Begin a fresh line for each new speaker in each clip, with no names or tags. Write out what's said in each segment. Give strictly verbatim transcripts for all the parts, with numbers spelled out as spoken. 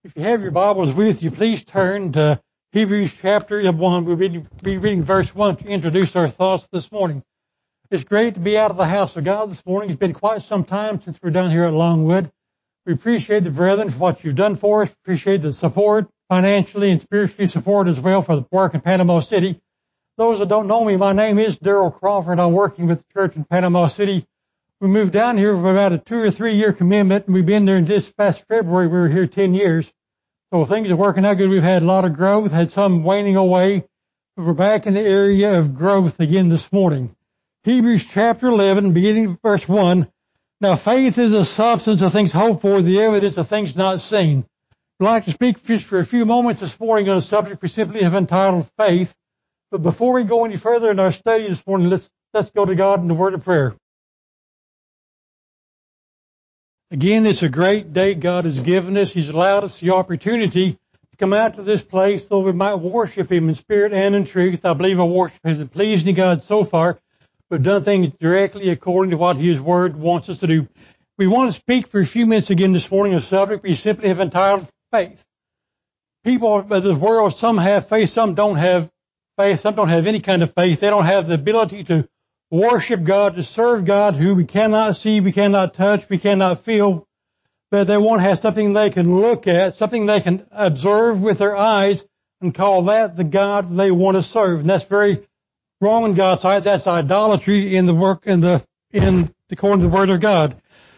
If you have your Bibles with you, please turn to Hebrews chapter one. We'll be reading verse one to introduce our thoughts this morning. It's great to be out of the house of God this morning. It's been quite some time since we're down here at Longwood. We appreciate the brethren for what you've done for us. Appreciate the support, financially and spiritually support as well for the work in Panama City. Those that don't know me, my name is Daryl Crawford. I'm working with the church in Panama City. We moved down here for about a two or three year commitment, and we've been there in this past February. We were here ten years. So things are working out good. We've had a lot of growth, had some waning away, but we're back in the area of growth again this morning. Hebrews chapter eleven, beginning of verse one. Now faith is the substance of things hoped for, the evidence of things not seen. I'd like to speak just for a few moments this morning on a subject we simply have entitled faith. But before we go any further in our study this morning, let's, let's go to God in the word of prayer. Again, it's a great day God has given us. He's allowed us the opportunity to come out to this place so we might worship Him in spirit and in truth. I believe our worship has been pleasing to God so far. We've done things directly according to what His Word wants us to do. We want to speak for a few minutes again this morning on a subject we simply have entitled faith. People of the world, some have faith, some don't have faith, some don't have any kind of faith. They don't have the ability to worship God, to serve God who we cannot see, we cannot touch, we cannot feel, but they want to have something they can look at, something they can observe with their eyes and call that the God they want to serve. And that's very wrong in God's sight. That's idolatry in the work, in the, in, according to the Word of God.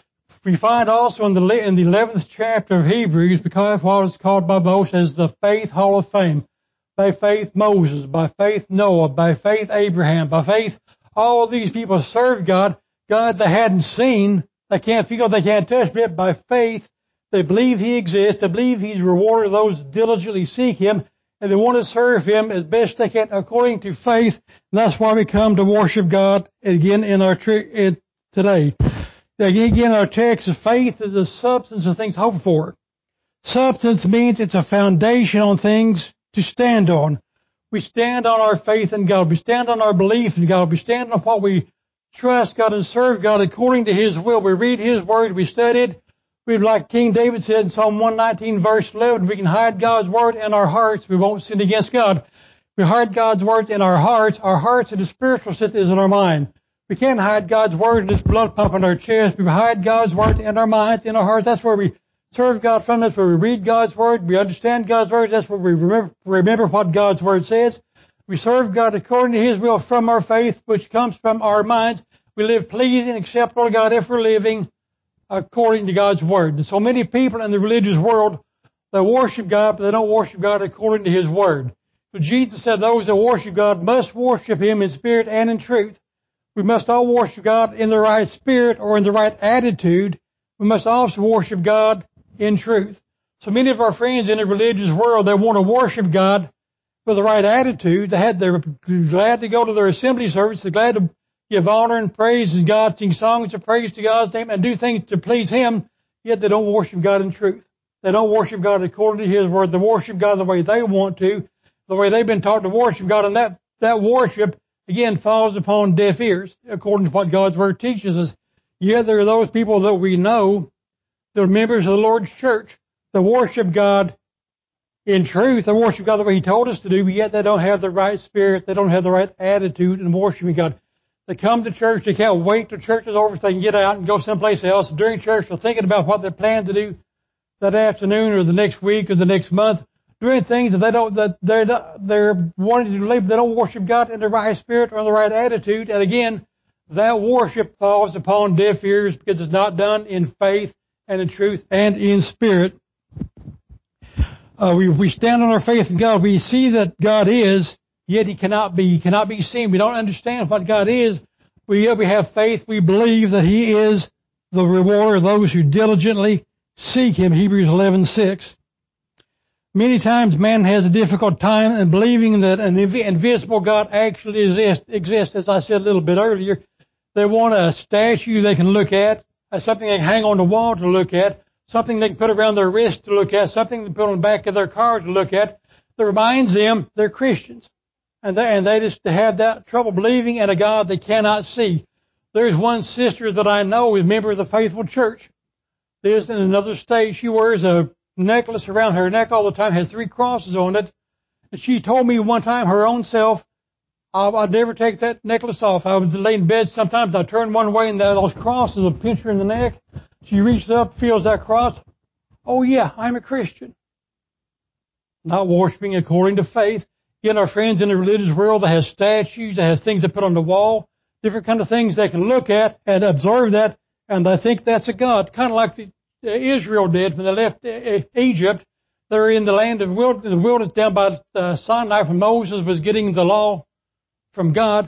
We find also in the, in the eleventh chapter of Hebrews, because what is called by most as the Faith Hall of Fame. By faith Moses, by faith Noah, by faith Abraham, by faith all of these people serve God, God they hadn't seen, they can't feel, they can't touch, but by faith, they believe He exists, they believe He's rewarded those who diligently seek Him, and they want to serve Him as best they can according to faith. And that's why we come to worship God again in our in today. Again, our text of faith is the substance of things hoped for. Substance means it's a foundation on things to stand on. We stand on our faith in God. We stand on our belief in God. We stand on what we trust God and serve God according to His will. We read His Word. We study it. We, like King David said in Psalm one nineteen verse eleven, we can hide God's Word in our hearts. We won't sin against God. We hide God's Word in our hearts. Our hearts in the spiritual sense is in our mind. We can't hide God's Word in this blood pump in our chest. We hide God's Word in our minds, in our hearts. That's where we serve God from. That's where we read God's Word. We understand God's Word. That's where we remember, remember what God's Word says. We serve God according to His will from our faith, which comes from our minds. We live pleasing and acceptable to God if we're living according to God's Word. And so many people in the religious world, they worship God, but they don't worship God according to His Word. But Jesus said those that worship God must worship Him in spirit and in truth. We must all worship God in the right spirit or in the right attitude. We must also worship God in truth. So many of our friends in the religious world, they want to worship God with the right attitude. They had, they're glad to go to their assembly service. They're glad to give honor and praise to God, sing songs of praise to God's name, and do things to please Him, yet they don't worship God in truth. They don't worship God according to His Word. They worship God the way they want to, the way they've been taught to worship God, and that, that worship, again, falls upon deaf ears, according to what God's Word teaches us. Yet there are those people that we know, they're members of the Lord's church, that worship God in truth. They worship God the way He told us to do, but yet they don't have the right spirit. They don't have the right attitude in worshiping God. They come to church. They can't wait till church is over so they can get out and go someplace else. During church, they're thinking about what they plan to do that afternoon or the next week or the next month, doing things that they don't, that they're, they're wanting to do, but they don't worship God in the right spirit or in the right attitude. And again, that worship falls upon deaf ears because it's not done in faith and in truth and in spirit. Uh, we, we stand on our faith in God. We see that God is, yet He cannot be, He cannot be seen. We don't understand what God is. We, we have faith. We believe that He is the rewarder of those who diligently seek Him. Hebrews eleven six. Many times man has a difficult time in believing that an invisible God actually exists, exists. As I said a little bit earlier, they want a statue they can look at, something they can hang on the wall to look at, something they can put around their wrist to look at, something they put on the back of their car to look at, that reminds them they're Christians. And they, and they just have that trouble believing in a God they cannot see. There's one sister that I know is a member of the Faithful Church. Lives in another state. She wears a necklace around her neck all the time, has three crosses on it. And she told me one time, her own self, I'd never take that necklace off. I would lay in bed. Sometimes I'd turn one way and those crosses would pinch her in the neck. She reaches up, feels that cross. Oh yeah, I'm a Christian. Not worshiping according to faith. Again, our friends in the religious world that has statues, that has things they put on the wall, different kind of things they can look at and observe that, and they think that's a God. Kind of like the, uh, Israel did when they left uh, Egypt. They were in the land of wild, the wilderness down by uh, Sinai when Moses was getting the law from God.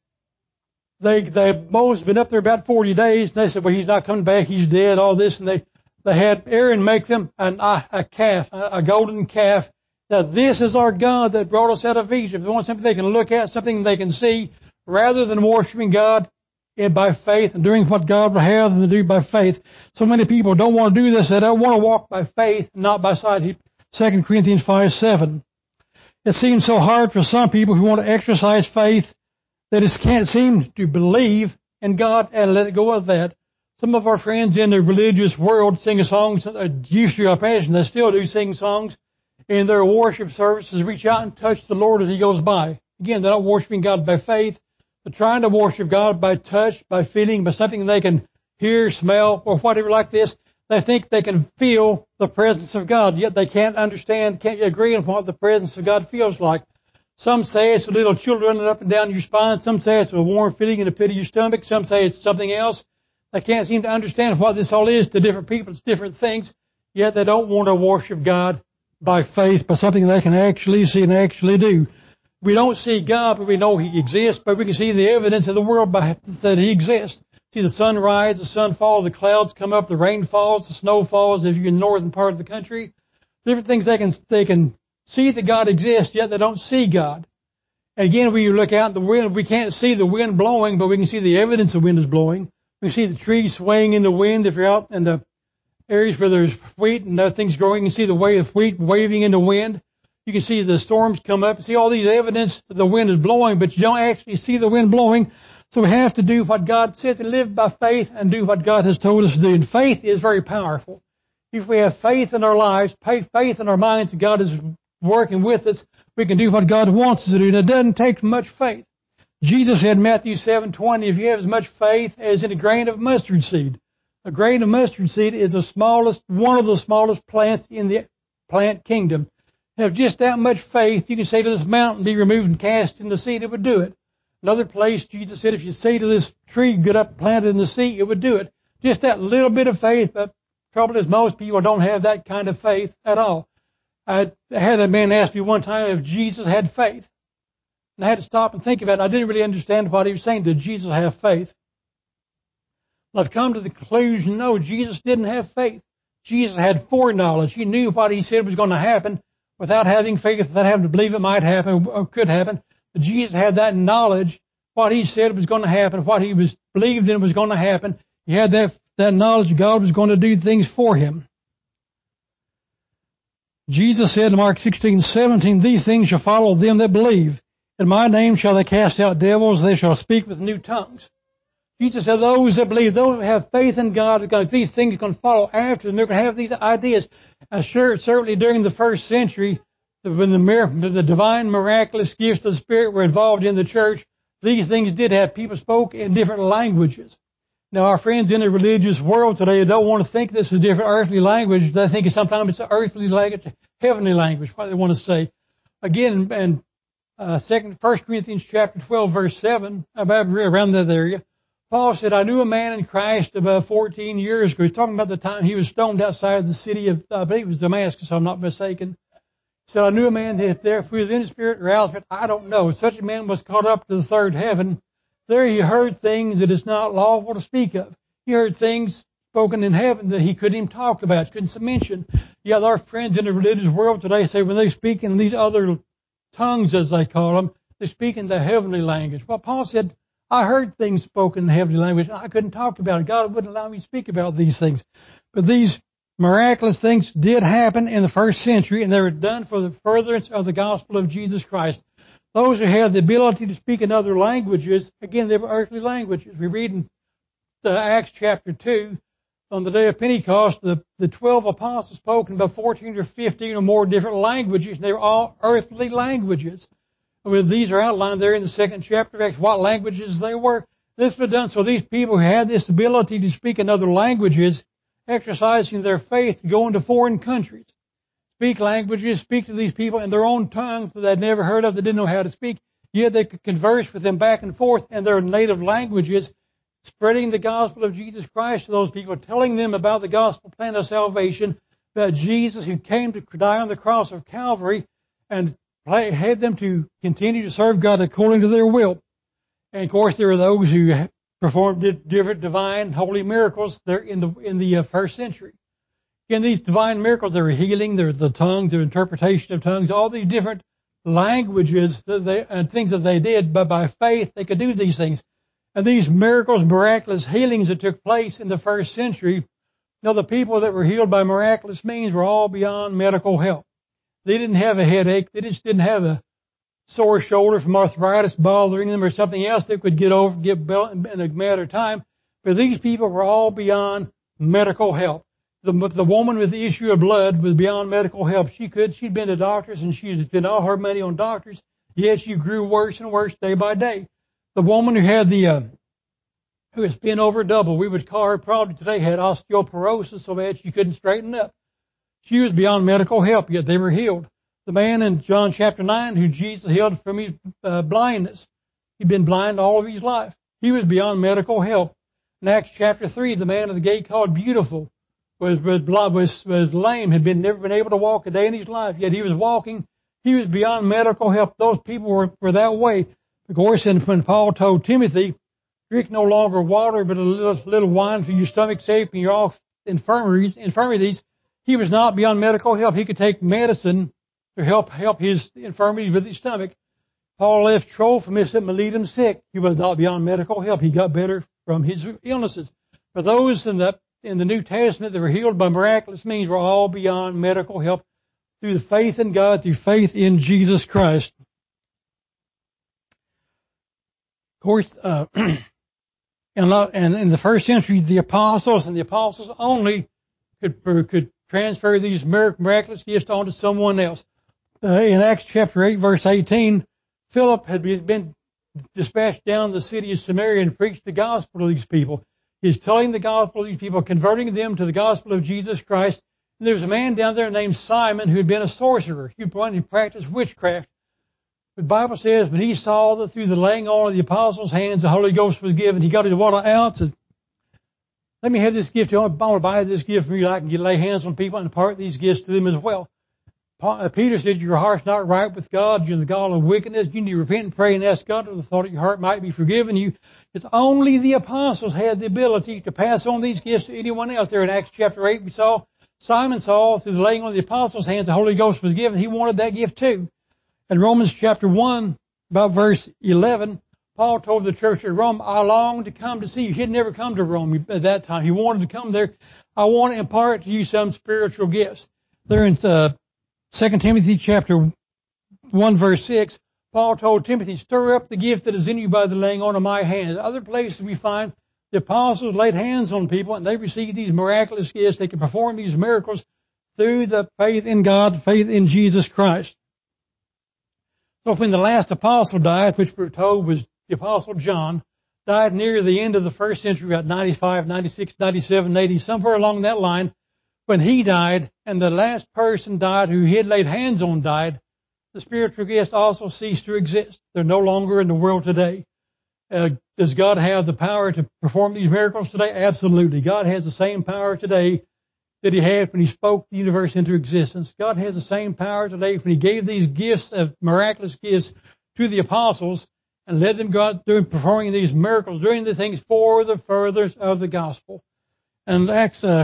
They, they, Moses had been up there about forty days, and they said, well, he's not coming back, he's dead, all this, and they, they had Aaron make them an, a calf, a golden calf. Now this is our God that brought us out of Egypt. They want something they can look at, something they can see, rather than worshiping God by faith and doing what God would have them to do by faith. So many people don't want to do this. They don't want to walk by faith, not by sight. Second Corinthians five seven. It seems so hard for some people who want to exercise faith that it can't seem to believe in God and let it go of that. Some of our friends in the religious world sing songs, used to, I imagine they still do sing songs in their worship services, reach out and touch the Lord as He goes by. Again, they're not worshiping God by faith. They're trying to worship God by touch, by feeling, by something they can hear, smell, or whatever like this. They think they can feel the presence of God, yet they can't understand, can't agree on what the presence of God feels like. Some say it's a little chill running up and down your spine. Some say it's a warm feeling in the pit of your stomach. Some say it's something else. They can't seem to understand what this all is to different people. It's different things, yet they don't want to worship God by faith, by something they can actually see and actually do. We don't see God, but we know He exists, but we can see the evidence of the world by, that He exists. See the sun rise, the sun fall, the clouds come up, the rain falls, the snow falls if you're in the northern part of the country. Different things they can, they can see that God exists, yet they don't see God. And again, when you look out the wind, we can't see the wind blowing, but we can see the evidence the wind is blowing. We can see the trees swaying in the wind. If you're out in the areas where there's wheat and other things growing, you can see the wave of wheat waving in the wind. You can see the storms come up. You see all these evidence that the wind is blowing, but you don't actually see the wind blowing. So we have to do what God said, to live by faith and do what God has told us to do. And faith is very powerful. If we have faith in our lives, faith in our minds that God is working with us, we can do what God wants us to do. And it doesn't take much faith. Jesus said in Matthew seven twenty, if you have as much faith as in a grain of mustard seed. A grain of mustard seed is the smallest, one of the smallest plants in the plant kingdom. Have just that much faith, you can say to this mountain, be removed and cast in the sea, it would do it. Another place, Jesus said, if you say to this tree, get up, plant it in the sea, it would do it. Just that little bit of faith, but trouble is most people don't have that kind of faith at all. I had a man ask me one time if Jesus had faith. And I had to stop and think about it. I didn't really understand what he was saying. Did Jesus have faith? Well, I've come to the conclusion, no, Jesus didn't have faith. Jesus had foreknowledge. He knew what He said was going to happen without having faith, without having to believe it might happen or could happen. But Jesus had that knowledge, what He said was going to happen, what He was believed in was going to happen. He had that, that knowledge God was going to do things for Him. Jesus said in Mark sixteen seventeen, these things shall follow them that believe. In my name shall they cast out devils, they shall speak with new tongues. Jesus said those that believe, those that have faith in God, these things are going to follow after them. They're going to have these ideas. I'm sure certainly during the first century, when the, the divine miraculous gifts of the Spirit were involved in the church, these things did have. People spoke in different languages. Now, our friends in the religious world today don't want to think this is a different earthly language. They think sometimes it's an earthly language, a heavenly language, what they want to say. Again, in uh, second, First Corinthians chapter twelve, verse seven, about around that area, Paul said, I knew a man in Christ about fourteen years ago. He's talking about the time he was stoned outside the city of, I believe it was Damascus, if I'm not mistaken. He said, I knew a man that there, within the spirit or out of it, I don't know. Such a man was caught up to the third heaven. There he heard things that it's not lawful to speak of. He heard things spoken in heaven that he couldn't even talk about, couldn't mention. Yet our friends in the religious world today say when they speak in these other tongues, as they call them, they speak in the heavenly language. Well, Paul said, I heard things spoken in the heavenly language, and I couldn't talk about it. God wouldn't allow me to speak about these things. But these miraculous things did happen in the first century, and they were done for the furtherance of the gospel of Jesus Christ. Those who had the ability to speak in other languages, again, they were earthly languages. We read in uh, Acts chapter two, on the day of Pentecost, the, the twelve apostles spoke in about fourteen or fifteen or more different languages. They were all earthly languages. I mean, these are outlined there in the second chapter of Acts, what languages they were. This was done so these people who had this ability to speak in other languages, exercising their faith to go into foreign countries, speak languages, speak to these people in their own tongues that they'd never heard of, they didn't know how to speak, yet they could converse with them back and forth in their native languages, spreading the gospel of Jesus Christ to those people, telling them about the gospel plan of salvation, about Jesus who came to die on the cross of Calvary, and had them to continue to serve God according to their will. And of course, there are those who performed different divine, holy miracles there in the in the first century. Again, these divine miracles, they were healing, they're the tongues, their interpretation of tongues, all these different languages that they, and things that they did, but by faith they could do these things. And these miracles, miraculous healings that took place in the first century, you know, the people that were healed by miraculous means were all beyond medical help. They didn't have a headache. They just didn't have a sore shoulder from arthritis bothering them or something else they could get over, get better in a matter of time. But these people were all beyond medical help. The, the woman with the issue of blood was beyond medical help. She could, she'd been to doctors and she'd spent all her money on doctors, yet she grew worse and worse day by day. The woman who had the, uh, who was bent over double, we would call her probably today, had osteoporosis so bad she couldn't straighten up. She was beyond medical help, yet they were healed. The man in John chapter nine who Jesus healed from his uh, blindness, he'd been blind all of his life. He was beyond medical help. In Acts chapter three, the man at the gate called Beautiful was was, was was lame, had been never been able to walk a day in his life, yet he was walking. He was beyond medical help. Those people were, were that way. Of course, and when Paul told Timothy, drink no longer water, but a little, little wine for your stomach's sake and your all infirmities, infirmities, he was not beyond medical help. He could take medicine to help help his infirmities with his stomach. Paul left Trophimus at Miletum sick. He was not beyond medical help. He got better from his illnesses. But those in the in the New Testament that were healed by miraculous means were all beyond medical help through the faith in God, through faith in Jesus Christ. Of course, uh, and, and in the first century, the apostles and the apostles only could could transfer these miraculous gifts onto someone else. Uh, in Acts chapter eight, verse eighteen, Philip had been dispatched down to the city of Samaria and preached the gospel to these people. He's telling the gospel to these people, converting them to the gospel of Jesus Christ. And there was a man down there named Simon who had been a sorcerer. He practiced witchcraft. The Bible says when he saw that through the laying on of the apostles' hands the Holy Ghost was given, he got his water out and said, let me have this gift. I want to buy this gift from you. I can get lay hands on people and impart these gifts to them as well. Peter said, your heart's not right with God. You're the God of wickedness. You need to repent and pray and ask God that the thought of your heart might be forgiven you. It's only the apostles had the ability to pass on these gifts to anyone else. There in Acts chapter eight, we saw Simon saw through the laying on of the apostles' hands the Holy Ghost was given. He wanted that gift too. In Romans chapter one, about verse eleven, Paul told the church at Rome, I long to come to see you. He had never come to Rome at that time. He wanted to come there. I want to impart to you some spiritual gifts. There in uh, Second Timothy chapter one, verse six, Paul told Timothy, stir up the gift that is in you by the laying on of my hands. Other places we find the apostles laid hands on people and they received these miraculous gifts. They could perform these miracles through the faith in God, faith in Jesus Christ. So when the last apostle died, which we're told was the apostle John, died near the end of the first century, about ninety-five, ninety-six, ninety-seven, eighty, somewhere along that line, when he died and the last person died who he had laid hands on died, the spiritual gifts also ceased to exist. They're no longer in the world today. Uh, does God have the power to perform these miracles today? Absolutely. God has the same power today that he had when he spoke the universe into existence. God has the same power today when he gave these gifts of miraculous gifts to the apostles and led them go out doing performing these miracles, doing the things for the furtherance of the gospel. And Acts, uh,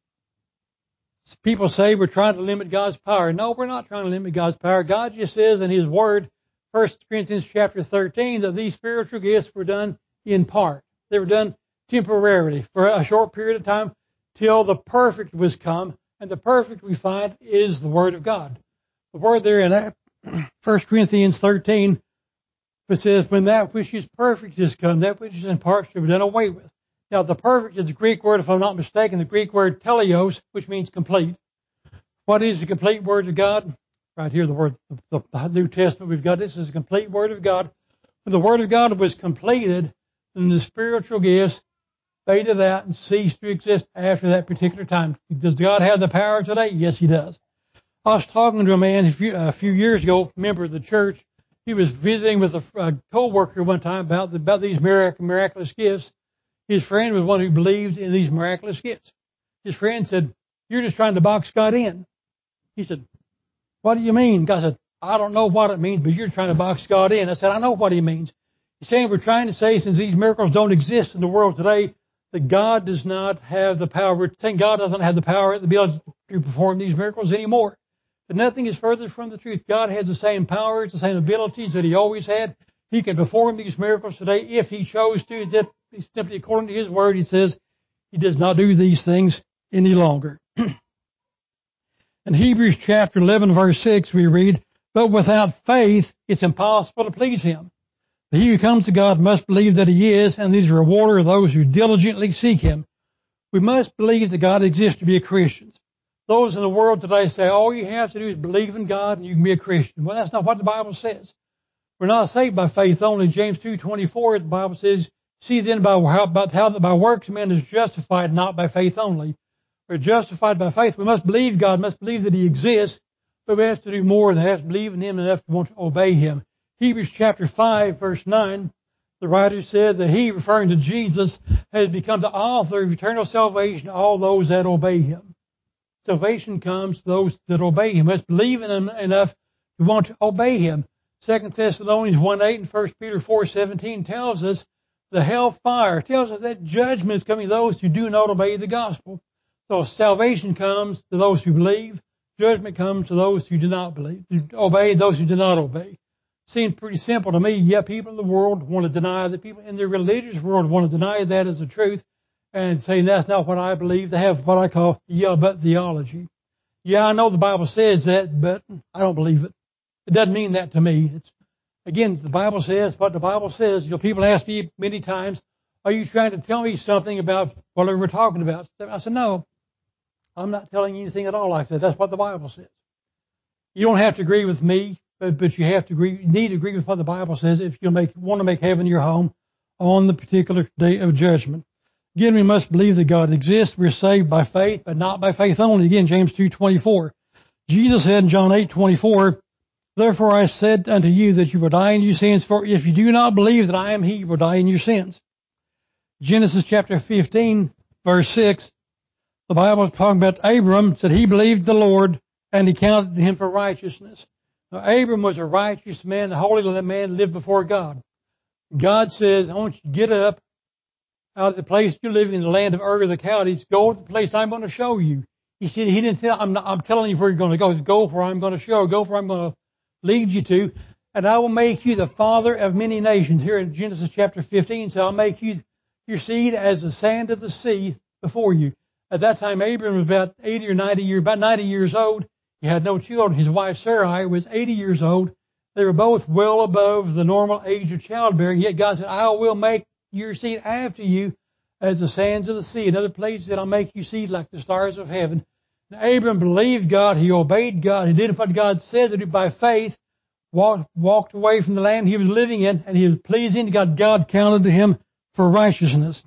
people say we're trying to limit God's power. No, we're not trying to limit God's power. God just says in his word, First Corinthians chapter thirteen, that these spiritual gifts were done in part. They were done temporarily for a short period of time till the perfect was come. And the perfect we find is the word of God. The word there in First Corinthians thirteen, it says, when that which is perfect is come, that which is in part shall be done away with. Now, the perfect is the Greek word, if I'm not mistaken, the Greek word teleos, which means complete. What is the complete word of God? Right here, the word, the, the New Testament we've got. This is the complete word of God. When the word of God was completed, then the spiritual gifts faded out and ceased to exist after that particular time. Does God have the power today? Yes, He does. I was talking to a man a few, a few years ago, a member of the church. He was visiting with a, a co-worker one time about, the, about these mirac- miraculous gifts. His friend was one who believed in these miraculous gifts. His friend said, "You're just trying to box God in." He said, "What do you mean?" God said, "I don't know what it means, but you're trying to box God in." I said, "I know what He means." He's saying we're trying to say, since these miracles don't exist in the world today, that God does not have the power. We're saying God doesn't have the power to be able to perform these miracles anymore. But nothing is further from the truth. God has the same powers, the same abilities that He always had. He can perform these miracles today if He chose to. It's simply according to His word. He says He does not do these things any longer. In Hebrews chapter eleven, verse six, we read, "But without faith, it's impossible to please Him. He who comes to God must believe that He is, and He's a rewarder of those who diligently seek Him." We must believe that God exists to be a Christian. Those in the world today say all you have to do is believe in God and you can be a Christian. Well, that's not what the Bible says. We're not saved by faith only. James two twenty-four, the Bible says, "See then by how, about how that by works man is justified, not by faith only." We're justified by faith. We must believe God, must believe that He exists, but we have to do more than have to believe in Him and have to want to obey Him. Hebrews chapter five, verse nine, the writer said that He, referring to Jesus, has become the author of eternal salvation to all those that obey Him. Salvation comes to those that obey Him. We must believe in Him enough to want to obey Him. Second Thessalonians one eight and First Peter four seventeen tells us the hellfire, tells us that judgment is coming to those who do not obey the gospel. So salvation comes to those who believe. Judgment comes to those who do not believe, who obey those who do not obey. Seems pretty simple to me. Yeah, people in the world want to deny that. People in the religious world want to deny that as the truth and saying that's not what I believe. They have what I call yeah, but theology. Yeah, I know the Bible says that, but I don't believe it. It doesn't mean that to me. It's, again, the Bible says what the Bible says. You know, people ask me many times, "Are you trying to tell me something about whatever we're talking about?" I said, "No, I'm not telling you anything at all like that. That's what the Bible says." You don't have to agree with me, but, but you have to agree, you need to agree with what the Bible says if you make, want to make heaven your home on the particular day of judgment. Again, we must believe that God exists. We're saved by faith, but not by faith only. Again, James two twenty-four. Jesus said in John eight twenty-four, "Therefore I said unto you that you will die in your sins, for if you do not believe that I am He, you will die in your sins." Genesis chapter fifteen, verse six, the Bible is talking about Abram, said he believed the Lord, and He counted to him for righteousness. Now, Abram was a righteous man, a holy man, lived before God. God says, "I want you to get up out of the place you're living in the land of Ur of the Chaldees. Go to the place I'm going to show you." He said, He didn't say, I'm, not, I'm telling you where you're going to go. He said, "Go where I'm going to show, go where I'm going to lead you to, and I will make you the father of many nations." Here in Genesis chapter fifteen, so I'll make you your seed as the sand of the sea before you. At that time, Abram was about eighty or ninety years, about ninety years old. He had no children. His wife Sarai was eighty years old. They were both well above the normal age of childbearing. Yet God said, "I will make your seed after you as the sands of the sea." Another place that I'll make you seed like the stars of heaven. Now, Abram believed God. He obeyed God. He did what God said to do by faith. Walked, walked away from the land he was living in, and he was pleasing to God. God counted to him for righteousness.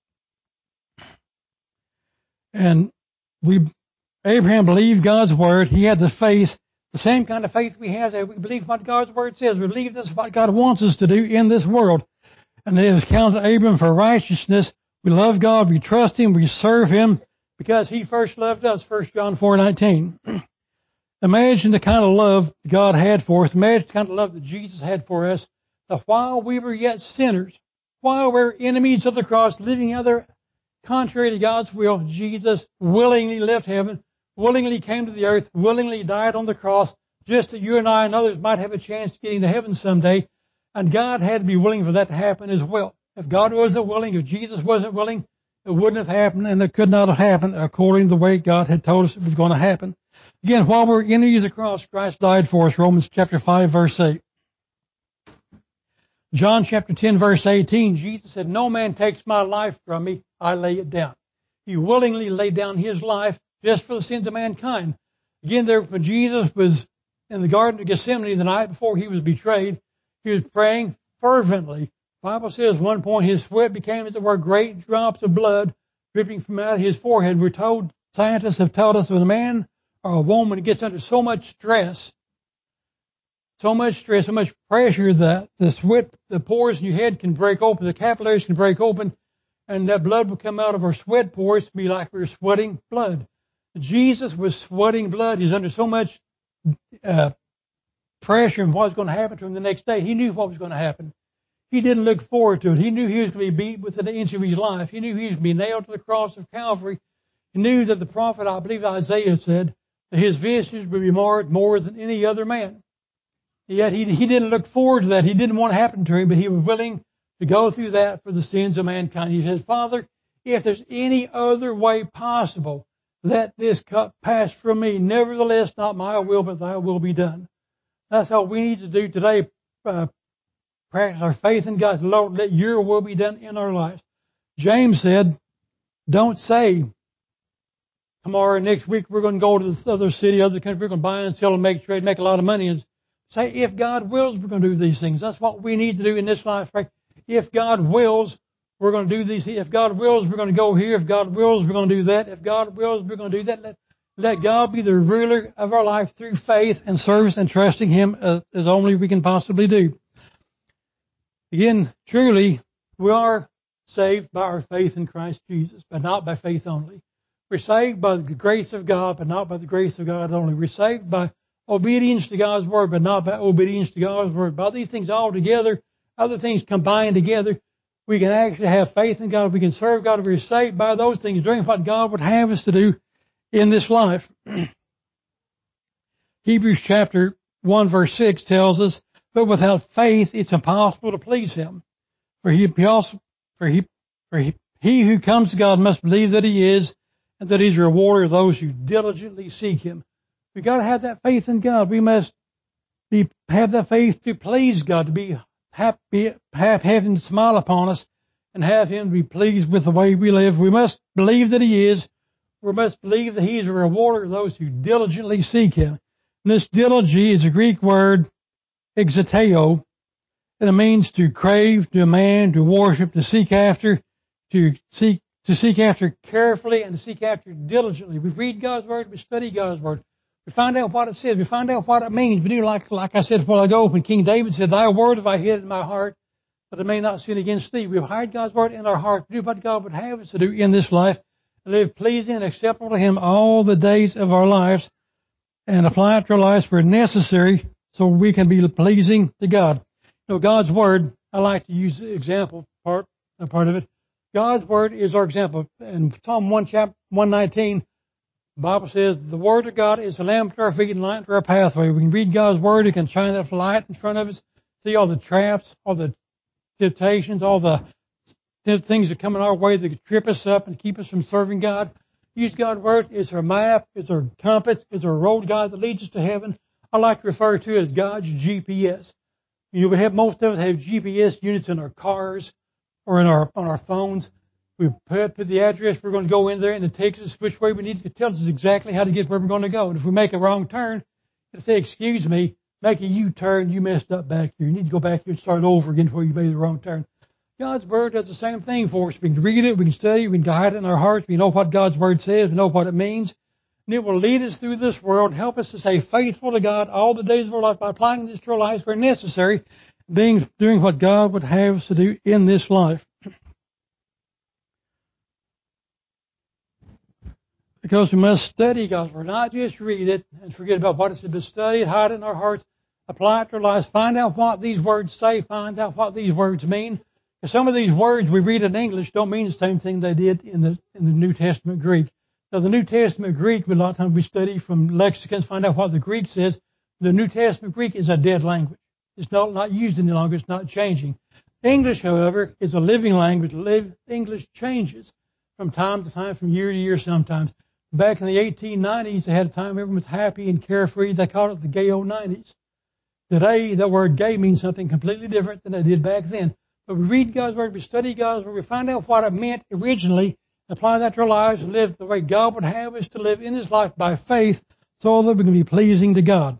And we, Abraham believed God's word. He had the faith, the same kind of faith we have. That we believe what God's word says. We believe this is what God wants us to do in this world. And it was counted to Abram for righteousness. We love God. We trust Him. We serve Him because He first loved us. First John four nineteen. Imagine the kind of love God had for us. Imagine the kind of love that Jesus had for us. That while we were yet sinners, while we were enemies of the cross, living other contrary to God's will, Jesus willingly left heaven, willingly came to the earth, willingly died on the cross, just that you and I and others might have a chance to get into heaven someday. And God had to be willing for that to happen as well. If God wasn't willing, if Jesus wasn't willing, it wouldn't have happened, and it could not have happened according to the way God had told us it was going to happen. Again, while we're enemies of the cross, Christ died for us. Romans chapter five, verse eight. John chapter ten, verse eighteen, Jesus said, "No man takes my life from me. I lay it down. He willingly laid down his life just for the sins of mankind. Again, there when Jesus was in the Garden of Gethsemane the night before he was betrayed, he was praying fervently. The Bible says at one point his sweat became, as it were, great drops of blood dripping from out of his forehead. We're told, scientists have told us, when a man or a woman gets under so much stress, so much stress, so much pressure that the sweat, the pores in your head can break open, the capillaries can break open, and that blood will come out of our sweat pores to be like we're sweating blood. Jesus was sweating blood. He's under so much uh, pressure and what was going to happen to him the next day. He knew what was going to happen. He didn't look forward to it. He knew he was going to be beat within an inch of his life. He knew he was going to be nailed to the cross of Calvary. He knew that the prophet, I believe Isaiah said, that his visage would be marred more than any other man. Yet he, he didn't look forward to that. He didn't want to happen to him, but he was willing to go through that for the sins of mankind. He says, Father, if there's any other way possible, let this cup pass from me. Nevertheless, not my will, but thy will be done. That's all we need to do today. Uh, practice our faith in God. Lord, let your will be done in our lives. James said, don't say, tomorrow, next week, we're going to go to this other city, other country, we're going to buy and sell and make trade, make a lot of money. And say, if God wills, we're going to do these things. That's what we need to do in this life. If God wills, we're going to do these. If God wills, we're going to go here. If God wills, we're going to do that. If God wills, we're going to do that. Let, let God be the ruler of our life through faith and service and trusting Him as, as only we can possibly do. Again, truly, we are saved by our faith in Christ Jesus, but not by faith only. We're saved by the grace of God, but not by the grace of God only. We're saved by obedience to God's Word, but not by obedience to God's Word. By these things all together, other things combined together, we can actually have faith in God. We can serve God. We're saved by those things, doing what God would have us to do in this life. Hebrews chapter one verse six tells us, but without faith it's impossible to please Him. For he, also, for he, for he, he who comes to God must believe that He is, and that He's a rewarder of those who diligently seek Him. We've got to have that faith in God. We must be, have that faith to please God, to be happy, have, have Him smile upon us, and have Him be pleased with the way we live. We must believe that He is. We must believe that He is a rewarder of those who diligently seek Him. And this diligently is a Greek word, exateo, and it means to crave, to demand, to worship, to seek after, to seek, to seek after carefully, and to seek after diligently. We read God's Word, we study God's Word. We find out what it says. We find out what it means. We do like, like I said a while ago, when King David said, thy word have I hid in my heart, that I may not sin against thee. We've hide God's word in our heart to do what God would have us to do in this life, and live pleasing and acceptable to Him all the days of our lives, and apply it to our lives where necessary so we can be pleasing to God. You know, God's word, I like to use the example part, a part of it. God's word is our example. In Psalm one, chapter one nineteen, the Bible says, the Word of God is a lamp to our feet and light to our pathway. We can read God's Word. It can shine that light in front of us, see all the traps, all the temptations, all the things that come in our way that could trip us up and keep us from serving God. Use God's Word. It's our map. It's our compass. It's our road guide that leads us to heaven. I like to refer to it as God's G P S. You know, we have, most of us have G P S units in our cars or in our, on our phones. We put, put the address, we're going to go in there, and it takes us which way we need to. It tells us exactly how to get where we're going to go. And if we make a wrong turn, it'll say, excuse me, make a U-turn, you messed up back here. You need to go back here and start over again before you made the wrong turn. God's Word does the same thing for us. We can read it, we can study it, we can guide it in our hearts. We know what God's Word says, we know what it means. And it will lead us through this world and help us to stay faithful to God all the days of our life by applying this to our lives where necessary, being, doing what God would have us to do in this life. Because we must study God's Word, not just read it and forget about what it's to be studied, hide it in our hearts, apply it to our lives, find out what these words say, find out what these words mean. Because some of these words we read in English don't mean the same thing they did in the in the New Testament Greek. Now, the New Testament Greek, a lot of times we study from lexicons, find out what the Greek says. The New Testament Greek is a dead language. It's not, not used any longer. It's not changing. English, however, is a living language. Live, English changes from time to time, from year to year sometimes. Back in the eighteen nineties, they had a time everyone was happy and carefree. They called it the gay old nineties. Today, the word gay means something completely different than it did back then. But we read God's Word, we study God's Word, we find out what it meant originally, apply that to our lives, and live the way God would have us to live in this life by faith, so that we can be pleasing to God.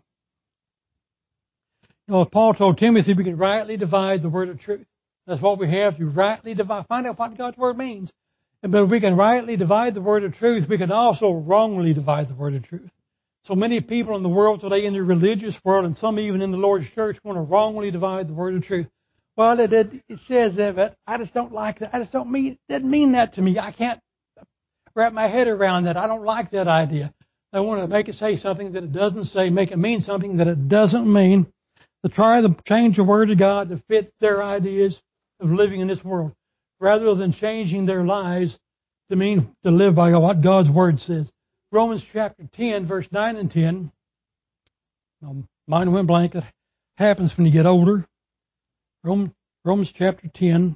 You know, Paul told Timothy we can rightly divide the word of truth. That's what we have to rightly divide. Find out what God's Word means. But if we can rightly divide the word of truth, we can also wrongly divide the word of truth. So many people in the world today, in the religious world, and some even in the Lord's church, want to wrongly divide the word of truth. Well, it, it, it says that, but I just don't like that. I just don't mean, it doesn't mean that to me. I can't wrap my head around that. I don't like that idea. They want to make it say something that it doesn't say, make it mean something that it doesn't mean. To try to change the Word of God to fit their ideas of living in this world, rather than changing their lives to mean to live by what God's Word says. Romans chapter ten, verse nine and ten. Mine went blank. It happens when you get older. Romans, Romans chapter ten.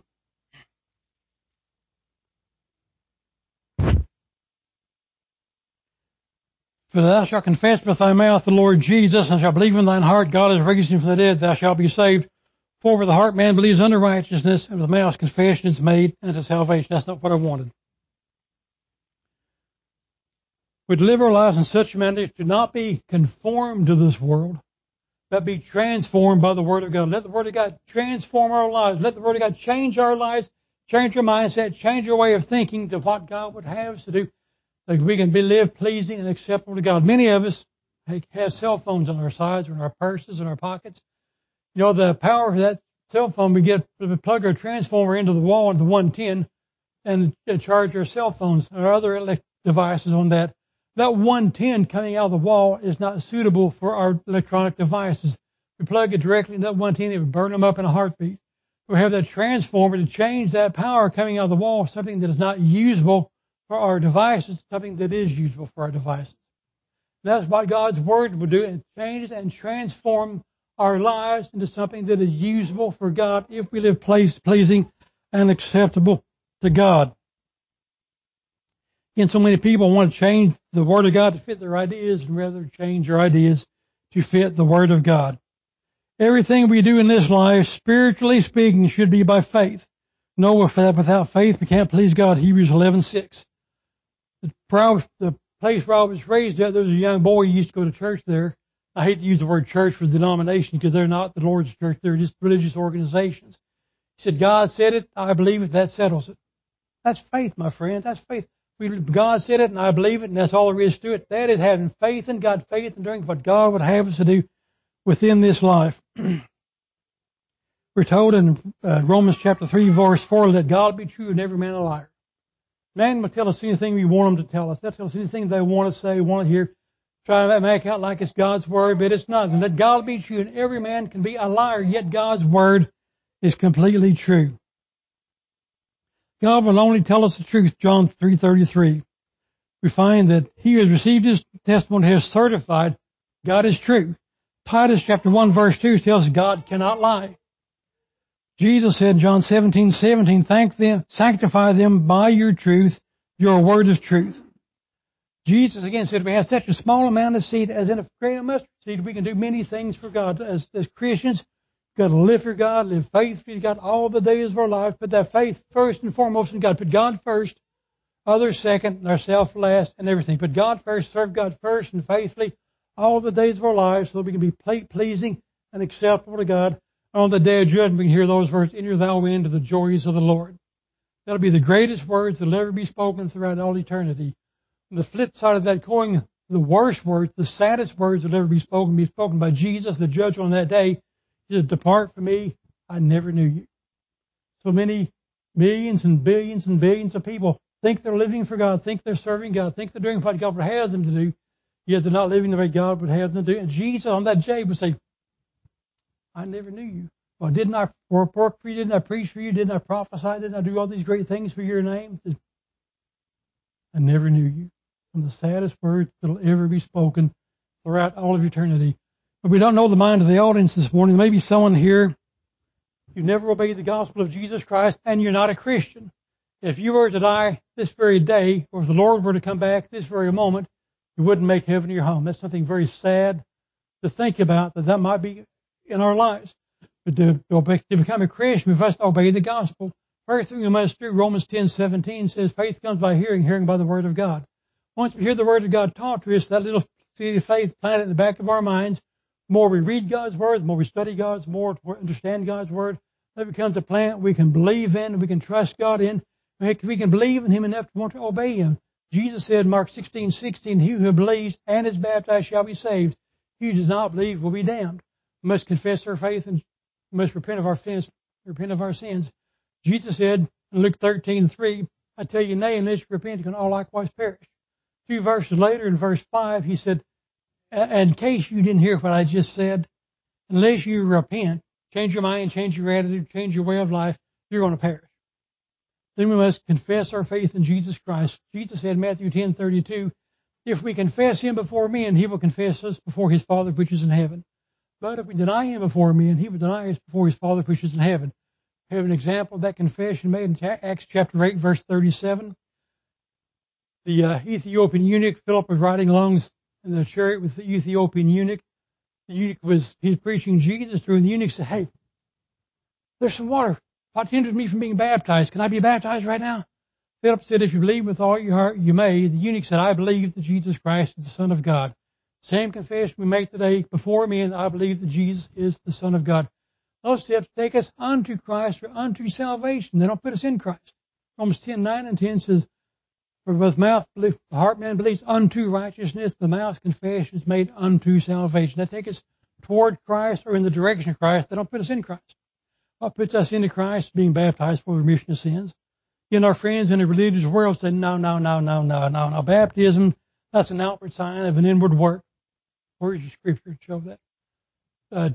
For thou shalt confess with thy mouth the Lord Jesus, and shalt believe in thine heart God is raised him from the dead, thou shalt be saved. For with the heart man believes unto righteousness, and with the mouth confession is made unto salvation. That's not what I wanted. We live our lives in such a manner to not be conformed to this world, but be transformed by the Word of God. Let the Word of God transform our lives. Let the Word of God change our lives, change our mindset, change our way of thinking to what God would have us to do, that we can be live pleasing and acceptable to God. Many of us have cell phones on our sides or in our purses, in our pockets. You know, the power of that cell phone, we get we plug our transformer into the wall into the one ten and charge our cell phones or other elect devices on that. That one ten coming out of the wall is not suitable for our electronic devices. If we plug it directly into that one ten, it would burn them up in a heartbeat. We have that transformer to change that power coming out of the wall, something that is not usable for our devices, something that is usable for our devices. That's what God's Word will do, and change and transform our lives into something that is usable for God if we live pleasing and acceptable to God. And so many people want to change the Word of God to fit their ideas and rather change their ideas to fit the Word of God. Everything we do in this life, spiritually speaking, should be by faith. No, without faith we can't please God. Hebrews eleven six. The, the place where I was raised at, there was a young boy who used to go to church there. I hate to use the word church for denomination because they're not the Lord's church. They're just religious organizations. He said, God said it, I believe it, that settles it. That's faith, my friend. That's faith. We, God said it, and I believe it, and that's all there is to it. That is having faith in God, faith in doing what God would have us to do within this life. We're told in uh, Romans chapter three, verse four, let God be true and every man a liar. Man will tell us anything we want them to tell us. They'll tell us anything they want to say, want to hear, try to make out like it's God's Word, but it's not. And let God be true, and every man can be a liar, yet God's Word is completely true. God will only tell us the truth, John three thirty-three. We find that he who has received his testimony has certified God is true. Titus chapter one verse two tells us God cannot lie. Jesus said in John seventeen seventeen, thank them, sanctify them by your truth, your word is truth. Jesus again said, we have such a small amount of seed as in a grain of mustard seed, we can do many things for God. As, as Christians, we've got to live for God, live faithfully to God all the days of our life. Put that faith first and foremost in God. Put God first, others second, and ourselves last, and everything. Put God first, serve God first and faithfully all the days of our lives so that we can be pleasing and acceptable to God. On the day of judgment, we can hear those words, enter thou into the joys of the Lord. That'll be the greatest words that will ever be spoken throughout all eternity. The flip side of that coin, the worst words, the saddest words that will ever be spoken, be spoken by Jesus, the judge on that day. He said, depart from me, I never knew you. So many millions and billions and billions of people think they're living for God, think they're serving God, think they're doing what God would have them to do, yet they're not living the way God would have them to do. And Jesus on that day would say, I never knew you. Well, didn't I work for you? Didn't I preach for you? Didn't I prophesy? Didn't I do all these great things for your name? I never knew you. One of the saddest words that will ever be spoken throughout all of eternity. But we don't know the mind of the audience this morning. Maybe someone here, you've never obeyed the gospel of Jesus Christ, and you're not a Christian. If you were to die this very day, or if the Lord were to come back this very moment, you wouldn't make heaven your home. That's something very sad to think about, that that might be in our lives. But to, to become a Christian, we must obey the gospel. First thing we must do, Romans ten seventeen says, faith comes by hearing, hearing by the word of God. Once we hear the word of God taught to us, that little seed of faith planted in the back of our minds, the more we read God's word, the more we study God's word, the more we understand God's word, that becomes a plant we can believe in, we can trust God in, we can believe in Him enough to want to obey Him. Jesus said in Mark sixteen sixteen, he who believes and is baptized shall be saved. He who does not believe will be damned. We must confess our faith and we must repent of our sins, repent of our sins. Jesus said in Luke thirteen three, I tell you, nay, unless you repent, you can all likewise perish. Two verses later, in verse five, he said, in case you didn't hear what I just said, unless you repent, change your mind, change your attitude, change your way of life, you're going to perish. Then we must confess our faith in Jesus Christ. Jesus said in Matthew ten thirty-two, if we confess Him before men, He will confess us before His Father which is in heaven. But if we deny Him before men, He will deny us before His Father which is in heaven. We have an example of that confession made in Acts chapter eight, verse thirty-seven. The uh, Ethiopian eunuch, Philip was riding along in the chariot with the Ethiopian eunuch. The eunuch was, he's preaching Jesus to him. The eunuch said, hey, there's some water. What hinders me from being baptized? Can I be baptized right now? Philip said, if you believe with all your heart, you may. The eunuch said, I believe that Jesus Christ is the Son of God. Same confession we make today before men, I believe that Jesus is the Son of God. Those steps take us unto Christ or unto salvation. They don't put us in Christ. Romans ten nine and ten says, for with mouth, the heart man believes unto righteousness, the mouth confession is made unto salvation. They take us toward Christ or in the direction of Christ. They don't put us in Christ. What puts us into Christ is being baptized for the remission of sins. And our friends in the religious world say, no, no, no, no, no, no, no. Baptism, that's an outward sign of an inward work. Where is your scripture to show that? Uh,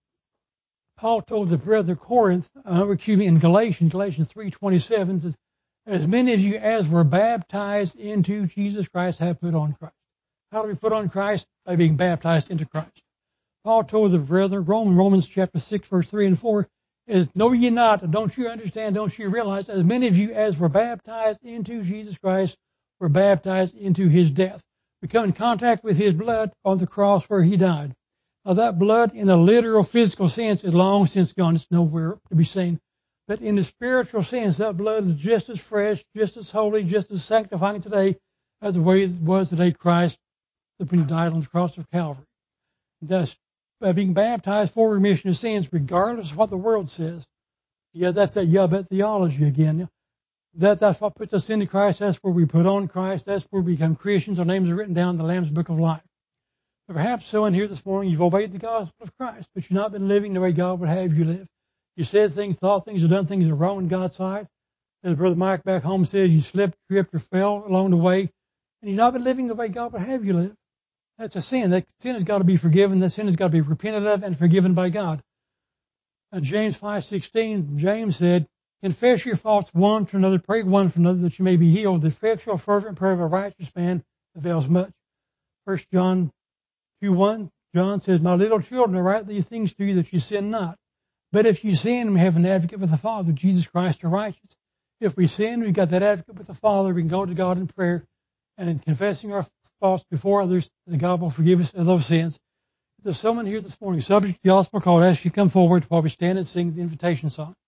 Paul told the brother Corinth, uh, excuse me, in Galatians, Galatians three twenty-seven, says, as many of you as were baptized into Jesus Christ have put on Christ. How do we put on Christ? By being baptized into Christ. Paul told the brethren, Romans, Romans chapter six, verse three and four, is, know ye not, don't you understand, don't you realize, as many of you as were baptized into Jesus Christ were baptized into His death. We come in contact with His blood on the cross where He died. Now that blood in a literal physical sense is long since gone. It's nowhere to be seen. But in the spiritual sense, that blood is just as fresh, just as holy, just as sanctifying today as the way it was the day Christ, when He died on the cross of Calvary. Thus, by being baptized for remission of sins, regardless of what the world says. Yeah, that's that yeah, but theology again. That, that's what puts us into Christ. That's where we put on Christ. That's where we become Christians. Our names are written down in the Lamb's Book of Life. But perhaps so in here this morning, you've obeyed the gospel of Christ, but you've not been living the way God would have you live. You said things, thought things, or done things that are wrong in God's sight. As Brother Mike back home said, you slipped, tripped, or fell along the way, and you've not been living the way God would have you live. That's a sin. That sin has got to be forgiven. That sin has got to be repented of and forgiven by God. And James five sixteen, James said, confess your faults one to another, pray one for another that you may be healed. The effectual, fervent prayer of a righteous man avails much. First John two one, John says, my little children, I write these things to you that you sin not. But if you sin, we have an advocate with the Father, Jesus Christ the righteous. If we sin, we've got that advocate with the Father. We can go to God in prayer and in confessing our faults before others, that God will forgive us of those sins. If there's someone here this morning subject to the gospel call, I ask you to come forward while we stand and sing the invitation song.